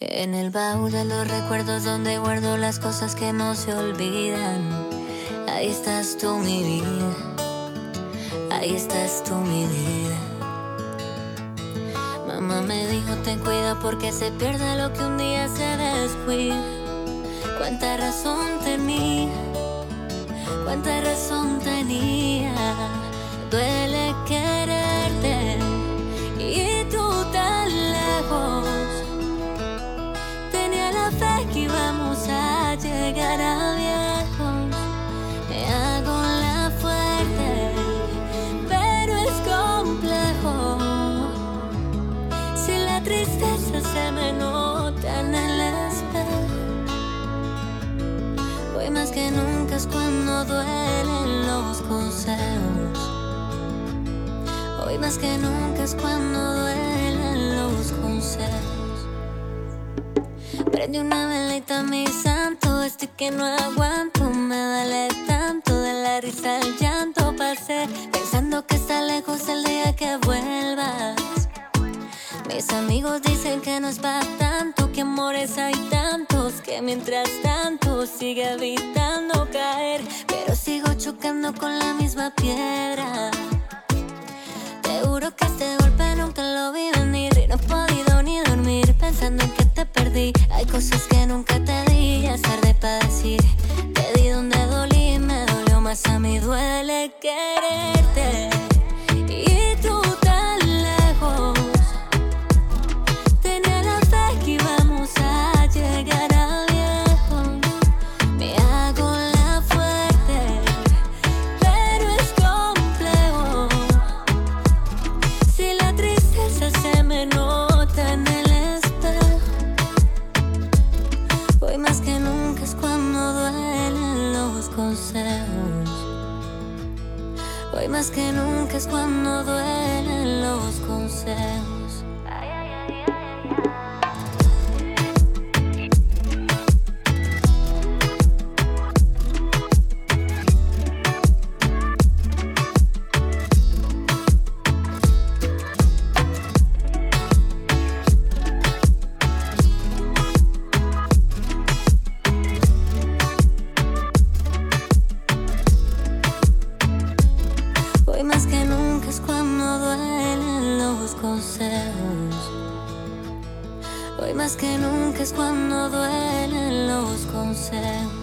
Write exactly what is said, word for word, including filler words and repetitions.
En el baúl de los recuerdos donde guardo las cosas que no se olvidan. Ahí estás tú, mi vida. Ahí estás tú, mi vida. Mamá me dijo, ten cuidado porque se pierde lo que un día se descuida. Cuánta razón tenía, cuánta razón tenía. Duele quererte y tú tan lejos. Tenía la fe que íbamos a llegar a viejos. Me hago la fuerte, pero es complejo. Si la tristeza se me nota en el espejo, hoy más que nunca es cuando duelen los consejos. Hoy más que nunca es cuando duelen los consejos. Prende una velita, mi santo, estoy que no aguanto. Me duele tanto, de la risa al llanto pasé, pensando que está lejos el día que vuelvas. Mis amigos dicen que no es para tanto, que amores hay tantos, que mientras tanto sigue evitando caer, pero sigo chocando con la misma piedra. Te juro que este golpe nunca lo vi venir, y no he podido ni dormir pensando en que te perdí. Hay cosas que nunca te di, ya es tarde para decir. Te di donde dolí, me dolió más a mí. Duele quererte y tú tan lejos. Tenía la fe que íbamos a llegar a viejos. Me hago la fuerte, pero es complejo. Si la tristeza se me nota en el espejo, hoy más que nunca es cuando duelen los consejos. Hoy más que nunca es cuando duelen los consejos. Hoy más que nunca es cuando duelen los consejos. Hoy más que nunca es cuando duelen los consejos.